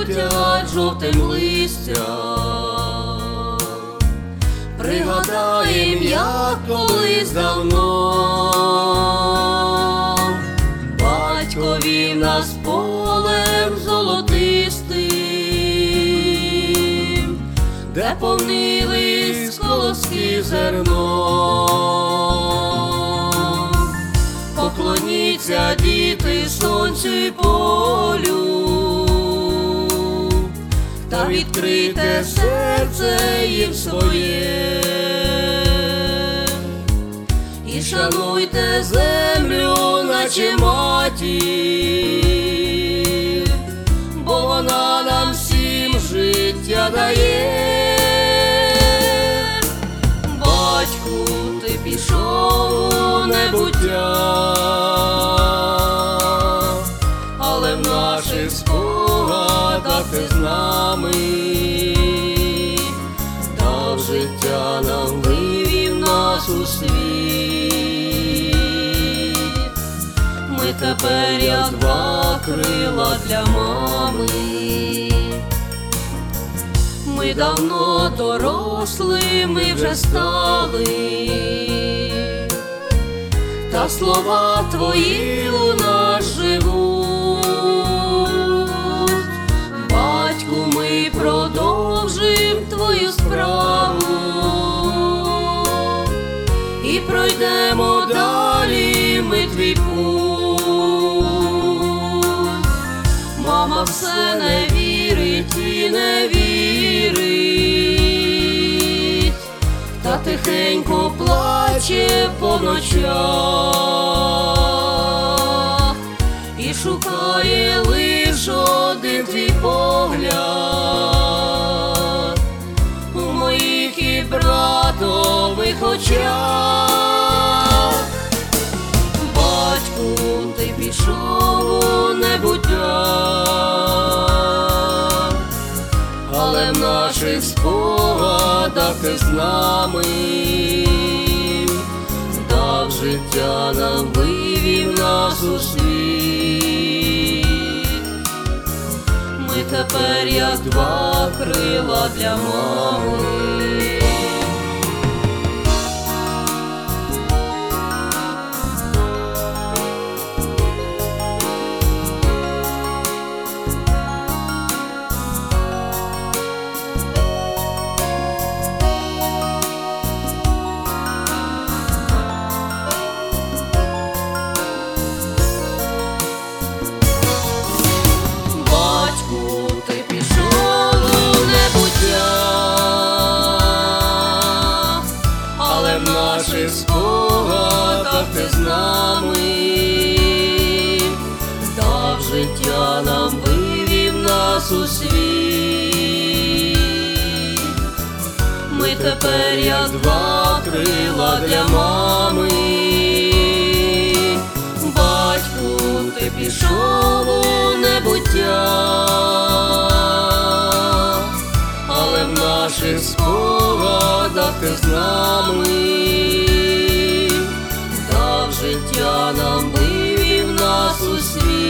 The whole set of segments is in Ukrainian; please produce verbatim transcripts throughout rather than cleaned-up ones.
шепотять жовтим листям. Пригадаєм, як колись давно батько вів нас полем золотистим, де повнились колоски зерном. Поклоніться, діти, сонцю й полю, та відкрийте серце їм своє, і шануйте землю, наче матір, бо вона нам всім життя дає. Батьку, ти пішов у небуття, але в наших спогадах ти з нами, дав життя нам, вивів нас у світ. Ми тепер як два крила для мами, ми давно дорослими вже стали, та слова твої у нас живуть. Батьку, ми продовжим твою справу і пройдемо далі ми твій путь. Мама все не вірить і не вірить, та тихенько плаче по ночах і шукає лиш один твій погляд у моїх і братових очах. Батьку, ти пішов у небуття, але в наших спогадах ти з нами, дав життя нам, вивів нас у світ. Ми тепер як два крила для мами. В наших спогадах ти з нами, дав життя нам, вивів нас у світ. Ми тепер як два крила для мами. Батьку, ти пішов у небуття, але в наших спогадах ти з нами, дав життя нам, вивів нас у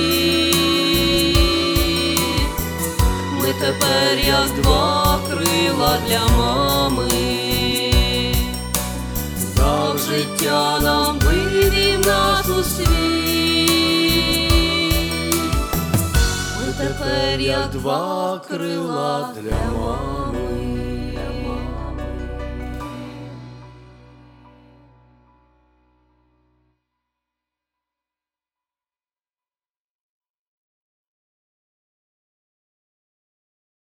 світ. Ми тепер як два крила для мами, дав життя нам, вивів нас у світ. Ми тепер як два крила для мами.